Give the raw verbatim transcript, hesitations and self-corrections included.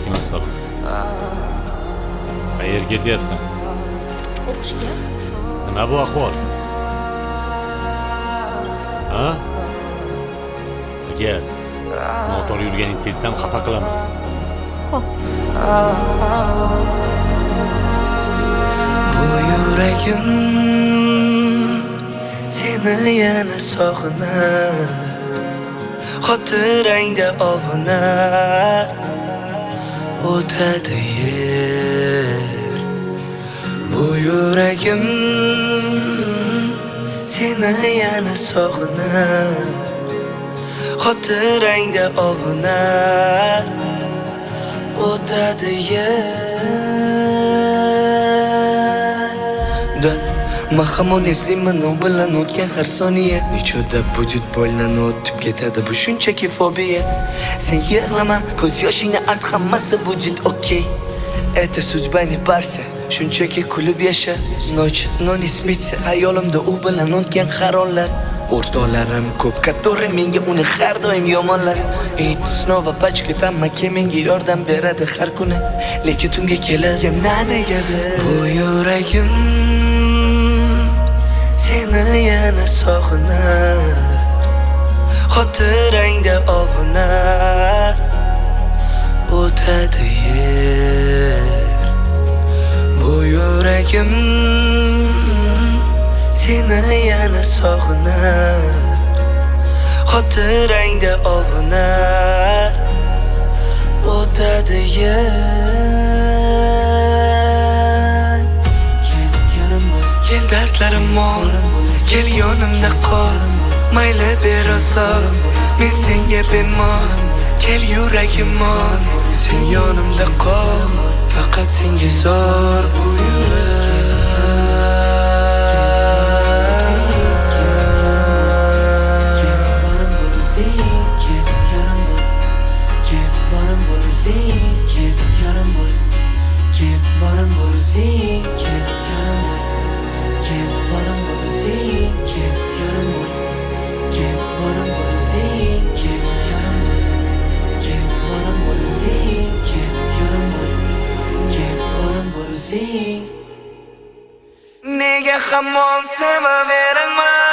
Alaykum assalom. Qayerga ketyapsan? O'qishga? Nima bu ahvol? Ha? Agar noto'g'ri yurganingni sezsam xafa qilaman. Xo'p. Bu yuragim seni yana sog'inar, xotirangda ovunar, o'tadi yer. Bu yuragim seni yana sog'inar, xotirangda ovunar, o'tadi yer. Men hamon eslayman u bilan o'tgan har soniya. Nechada vujud bo'ylanib o'tib ketadi bu shunchaki fobiya. Sen yig'lama, ko'z yoshingni art, hammasi vujud okey. Это судьба не парься, shunchaki kulib yasha. Noch non ispitsa, hayolimda u bilan o'tgan har onlar. O'rtoqlarim ko'p, который menga uni har doim yomonlar. Ey, snova pachka tamaki menga yordam beradi har kuni. Lekin tunga kelib yana negadir bu yuragim seni yana sog'inar, xotirangda ovunar, o'tadi yer. Bu yuragim seni yana sog'inar, xotirangda ovunar, o'tadi yer. Kel dardlarim mol, kel yonimda qol, mayli berosa, men senga bemor. Kel yuragim mol, sen yonimda qol, faqat senga zor bu yurak. Nega hamon sevaveraman?